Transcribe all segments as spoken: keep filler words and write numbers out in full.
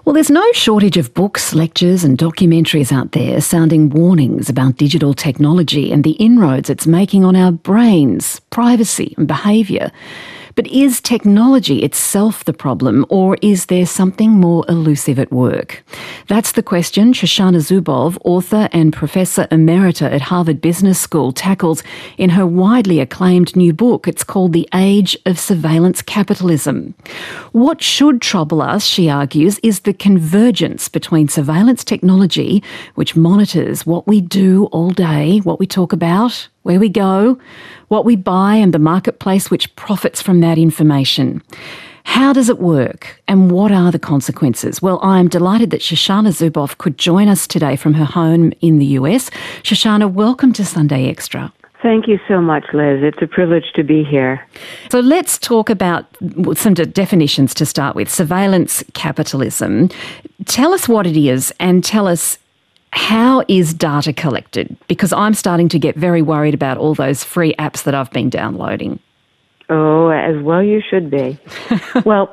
Well, there's no shortage of books, lectures and documentaries out there sounding warnings about digital technology and the inroads it's making on our brains, privacy and behaviour. But is technology itself the problem, or is there something more elusive at work? That's the question Shoshana Zuboff, author and Professor Emerita at Harvard Business School, tackles in her widely acclaimed new book. It's called The Age of Surveillance Capitalism. What should trouble us, she argues, is the convergence between surveillance technology, which monitors what we do all day, what we talk about, where we go, what we buy, and the marketplace which profits from that information. How does it work, and what are the consequences? Well, I am delighted that Shoshana Zuboff could join us today from her home in the U S. Shoshana, welcome to Sunday Extra. Thank you so much, Liz. It's a privilege to be here. So let's talk about some de- definitions to start with. Surveillance capitalism. Tell us what it is, and tell us, how is data collected? Because I'm starting to get very worried about all those free apps that I've been downloading. Oh, as well you should be. Well,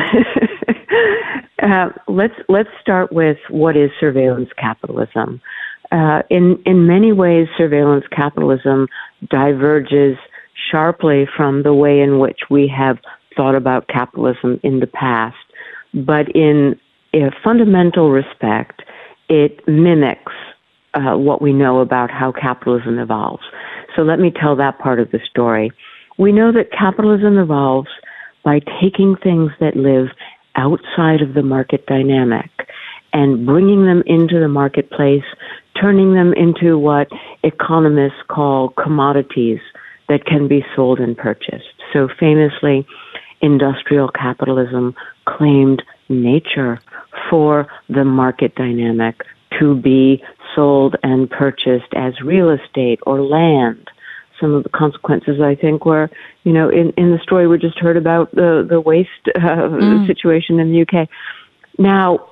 uh, let's let's start with what is surveillance capitalism. Uh, in in many ways, surveillance capitalism diverges sharply from the way in which we have thought about capitalism in the past. But in a fundamental respect, it mimics uh, what we know about how capitalism evolves. So let me tell that part of the story. We know that capitalism evolves by taking things that live outside of the market dynamic and bringing them into the marketplace, turning them into what economists call commodities that can be sold and purchased. So famously, industrial capitalism claimed nature for the market dynamic to be sold and purchased as real estate or land. Some of the consequences, I think, were, you know, in, in the story we just heard about the, the waste uh, mm. situation in the U K. Now,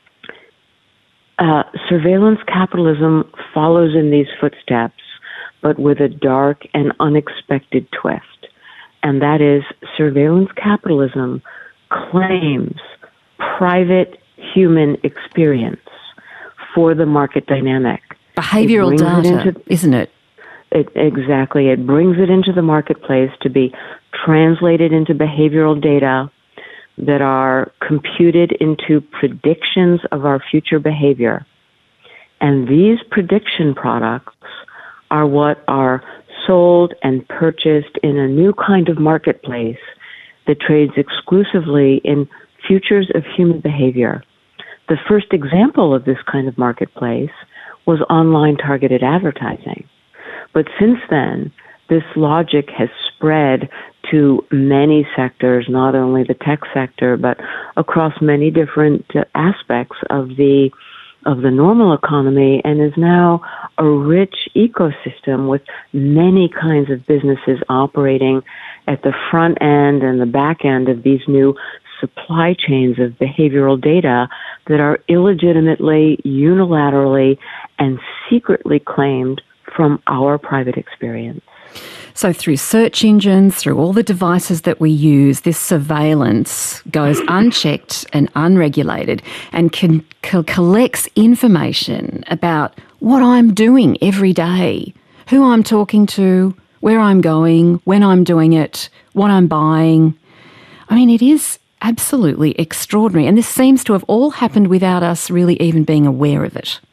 uh, surveillance capitalism follows in these footsteps, but with a dark and unexpected twist. And that is, surveillance capitalism claims private human experience for the market dynamic. Behavioral data, into, isn't it? It, exactly. It brings it into the marketplace to be translated into behavioral data that are computed into predictions of our future behavior. And these prediction products are what are sold and purchased in a new kind of marketplace that trades exclusively in futures of human behavior. The first example of this kind of marketplace was online targeted advertising. But since then, this logic has spread to many sectors, not only the tech sector, but across many different uh, aspects of the of the normal economy, and is now a rich ecosystem with many kinds of businesses operating at the front end and the back end of these new supply chains of behavioral data that are illegitimately, unilaterally, and secretly claimed from our private experience. So through search engines, through all the devices that we use, this surveillance goes unchecked and unregulated and can, co- collects information about what I'm doing every day, who I'm talking to, where I'm going, when I'm doing it, what I'm buying. I mean, it is absolutely extraordinary. And this seems to have all happened without us really even being aware of it.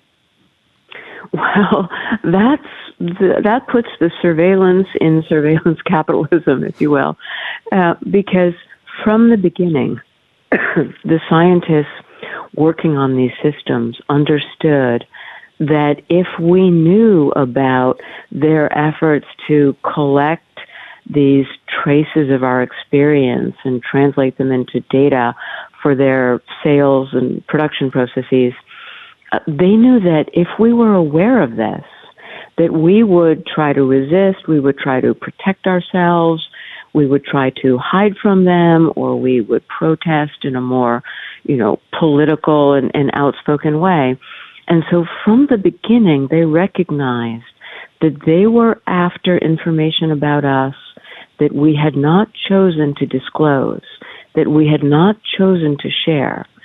Well, that's the, that puts the surveillance in surveillance capitalism, if you will, uh, because from the beginning, the scientists working on these systems understood that if we knew about their efforts to collect these traces of our experience and translate them into data for their sales and production processes, uh, they knew that if we were aware of this, that we would try to resist, we would try to protect ourselves, we would try to hide from them, or we would protest in a more, you know, political and, and outspoken way. And so from the beginning, they recognized that they were after information about us that we had not chosen to disclose, that we had not chosen to share.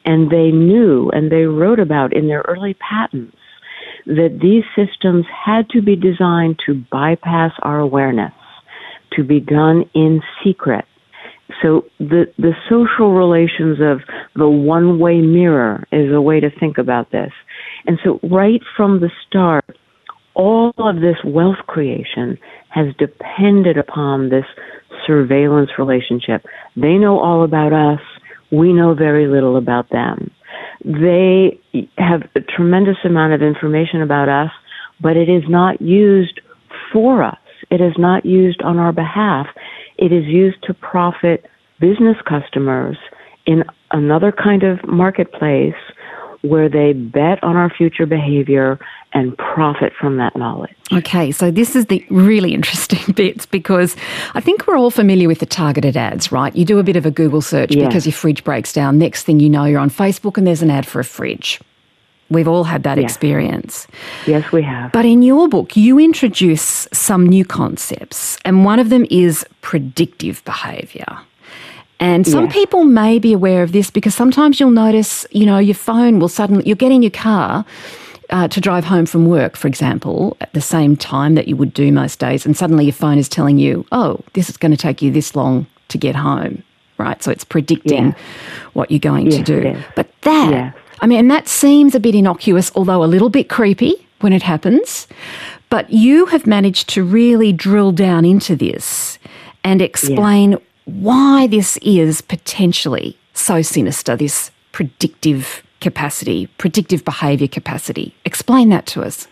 And they knew, and they wrote about in their early patents, that these systems had to be designed to bypass our awareness, to be done in secret. So the, the social relations of the one-way mirror is a way to think about this. And so right from the start, all of this wealth creation has depended upon this surveillance relationship. They know all about us. We know very little about them. They have a tremendous amount of information about us, but it is not used for us. It is not used on our behalf. It is used to profit business customers in another kind of marketplace where they bet on our future behavior and profit from that knowledge. Okay, so this is the really interesting bits, because I think we're all familiar with the targeted ads, right? You do a bit of a Google search yes. because your fridge breaks down. Next thing you know, you're on Facebook and there's an ad for a fridge. We've all had that yes. experience. Yes, we have. But in your book, you introduce some new concepts, and one of them is predictive behaviour. And some yes. people may be aware of this because sometimes you'll notice, you know, your phone will suddenly, you'll get in your car uh, to drive home from work, for example, at the same time that you would do most days, and suddenly your phone is telling you, oh, this is going to take you this long to get home, right? So it's predicting yes. what you're going yes, to do. yes. But that, yes. I mean, and that seems a bit innocuous, although a little bit creepy when it happens. But you have managed to really drill down into this and explain yes. why this is potentially so sinister, this predictive capacity, predictive behaviour capacity. Explain that to us.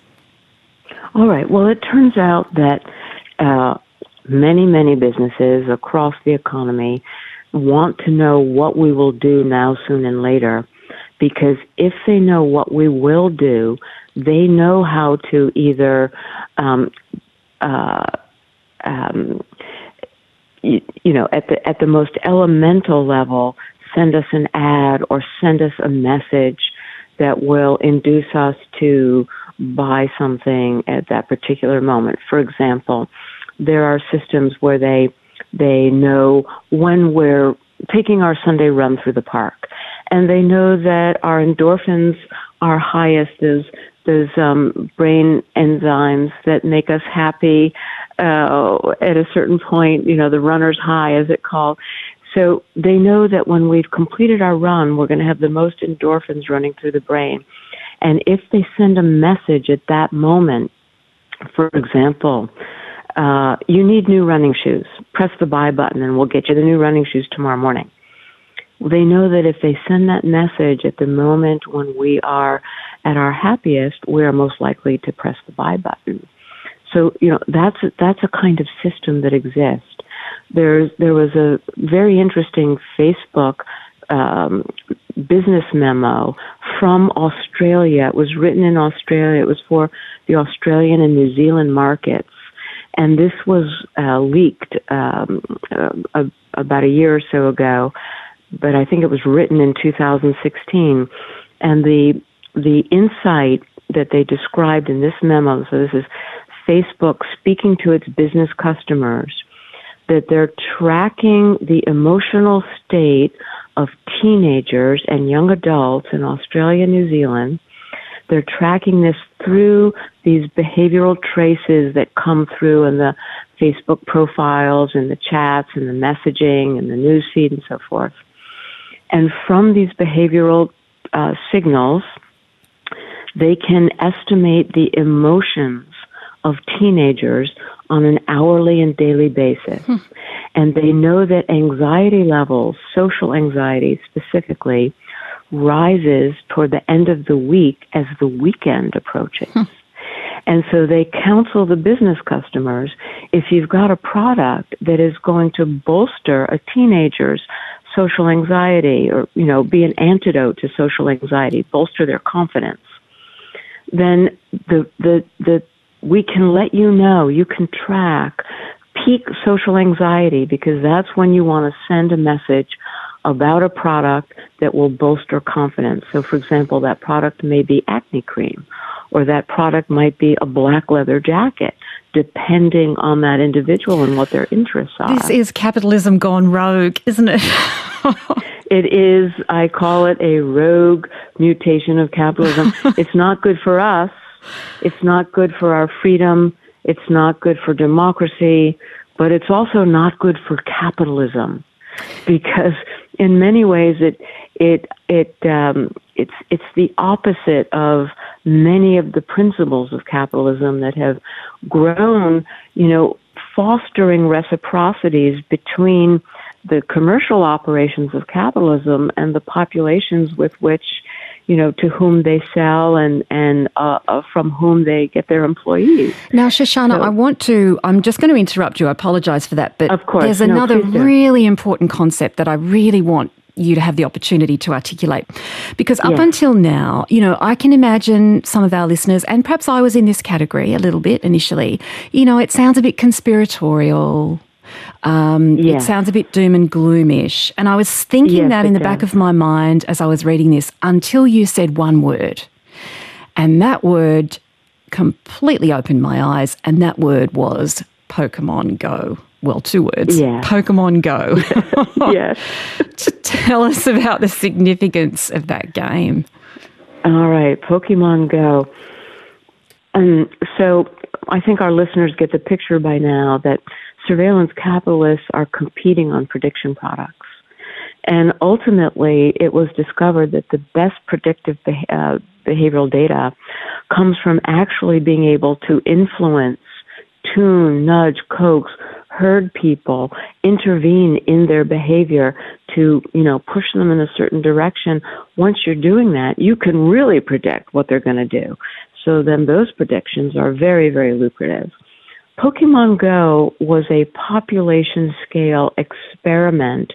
All right. Well, it turns out that uh, many, many businesses across the economy want to know what we will do now, soon, and later, because if they know what we will do, they know how to either um, uh, um, You, you know, at the at the most elemental level, send us an ad or send us a message that will induce us to buy something at that particular moment. For example, there are systems where they they know when we're taking our Sunday run through the park, and they know that our endorphins are highest. Those those um, brain enzymes that make us happy uh, at a certain point, you know, the runner's high, as it's called. So they know that when we've completed our run, we're going to have the most endorphins running through the brain. And if they send a message at that moment, for example, uh, you need new running shoes, press the buy button and we'll get you the new running shoes tomorrow morning. They know that if they send that message at the moment when we are at our happiest, we are most likely to press the buy button. So, you know, that's a, that's a kind of system that exists. There's, there was a very interesting Facebook um, business memo from Australia. It was written in Australia. It was for the Australian and New Zealand markets. And this was uh, leaked um, uh, about a year or so ago, but I think it was written in two thousand sixteen. And the the insight that they described in this memo, so this is Facebook speaking to its business customers, that they're tracking the emotional state of teenagers and young adults in Australia and New Zealand. They're tracking this through these behavioral traces that come through in the Facebook profiles and the chats and the messaging and the newsfeed and so forth. And from these behavioral uh, signals, they can estimate the emotions of teenagers on an hourly and daily basis. Hmm. And they know that anxiety levels, social anxiety specifically, rises toward the end of the week as the weekend approaches. Hmm. And so they counsel the business customers, if you've got a product that is going to bolster a teenager's social anxiety or, you know, be an antidote to social anxiety, bolster their confidence, then the the the we can let you know, you can track peak social anxiety, because that's when you want to send a message about a product that will bolster confidence. So, for example, that product may be acne cream, or that product might be a black leather jacket, depending on that individual and what their interests are. This is capitalism gone rogue, isn't it? It is, I call it a rogue mutation of capitalism. It's not good for us. It's not good for our freedom. It's not good for democracy. But it's also not good for capitalism, because in many ways it it it um, it's it's the opposite of many of the principles of capitalism that have grown, you know, fostering reciprocities between the commercial operations of capitalism and the populations with which, you know, to whom they sell and, and uh, uh, from whom they get their employees. Now, Shoshana, so, I want to, I'm just going to interrupt you. I apologise for that. But of course, there's no, another really important concept that I really want you to have the opportunity to articulate. Because up yes. until now, you know, I can imagine some of our listeners, and perhaps I was in this category a little bit initially, you know, it sounds a bit conspiratorial. Um, yeah. It sounds a bit doom and gloomish. And I was thinking yes, that in the does. back of my mind as I was reading this until you said one word. And that word completely opened my eyes. And that word was Pokemon Go. Well, two words. Yeah. Pokemon Go. Yes. Tell us about the significance of that game. All right, Pokemon Go. And so I think our listeners get the picture by now that surveillance capitalists are competing on prediction products. And ultimately, it was discovered that the best predictive beh- uh, behavioral data comes from actually being able to influence, tune, nudge, coax, herd people, intervene in their behavior to, you know, push them in a certain direction. Once you're doing that, you can really predict what they're going to do. So then those predictions are very, very lucrative. Pokemon Go was a population scale experiment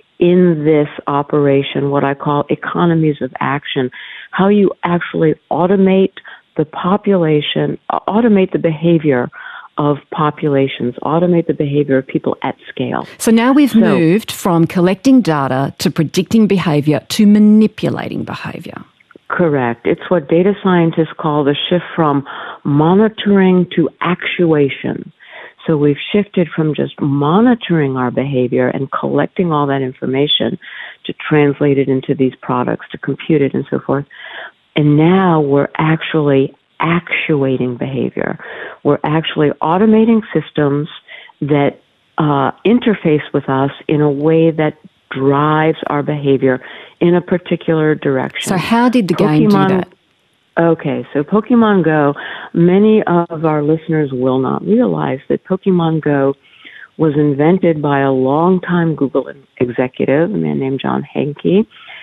in this operation, what I call economies of action, how you actually automate the population, automate the behavior of populations, automate the behavior of people at scale. So now we've so, moved from collecting data to predicting behavior to manipulating behavior. Correct. It's what data scientists call the shift from monitoring to actuation. So we've shifted from just monitoring our behavior and collecting all that information to translate it into these products, to compute it and so forth. And now we're actually actuating behavior. We're actually automating systems that uh, interface with us in a way that drives our behavior in a particular direction. So how did the Pokemon, game do that? Okay, so Pokemon Go, many of our listeners will not realize that Pokemon Go was invented by a longtime Google executive, a man named John Hanke.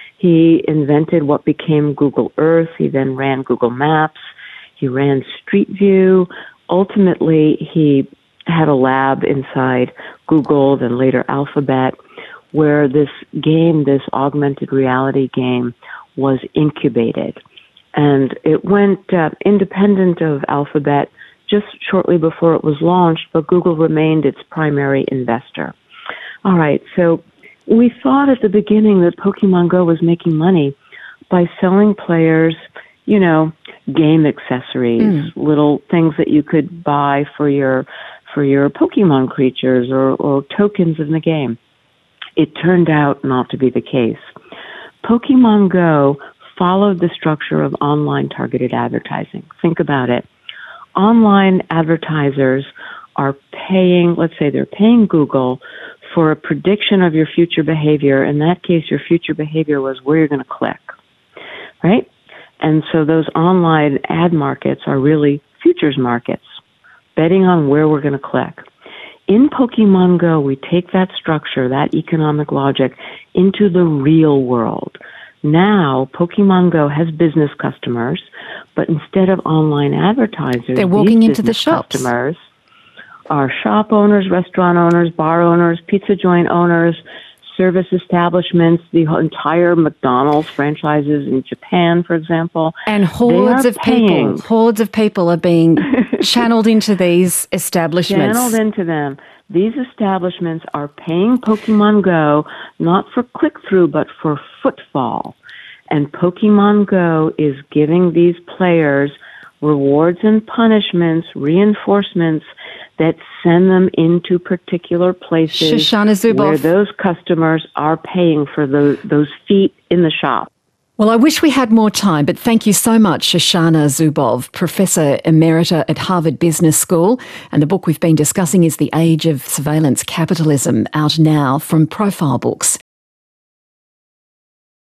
He invented what became Google Earth. He then ran Google Maps. He ran Street View. Ultimately, he had a lab inside Google, then later Alphabet, where this game, this augmented reality game, was incubated. And it went uh, independent of Alphabet just shortly before it was launched, but Google remained its primary investor. All right, so we thought at the beginning that Pokemon Go was making money by selling players, you know, game accessories, mm. little things that you could buy for your for your Pokemon creatures or, or tokens in the game. It turned out not to be the case. Pokemon Go followed the structure of online targeted advertising. Think about it. Online advertisers are paying, let's say they're paying Google for a prediction of your future behavior. In that case, your future behavior was where you're going to click, right? And so those online ad markets are really futures markets, betting on where we're going to click. In Pokemon Go, we take that structure, that economic logic, into the real world. Now, Pokemon Go has business customers, but instead of online advertisers, they're walking these into the shops. Customers are shop owners, restaurant owners, bar owners, pizza joint owners, service establishments, the entire McDonald's franchises in Japan, for example. And hordes of paying. people, hordes of people are being channeled into these establishments. Channeled into them. These establishments are paying Pokemon Go not for click-through, but for footfall. And Pokemon Go is giving these players rewards and punishments, reinforcements that send them into particular places Shoshana Zuboff, where those customers are paying for the, those feet in the shop. Well, I wish we had more time, but thank you so much, Shoshana Zuboff, Professor Emerita at Harvard Business School. And the book we've been discussing is The Age of Surveillance Capitalism, out now from Profile Books.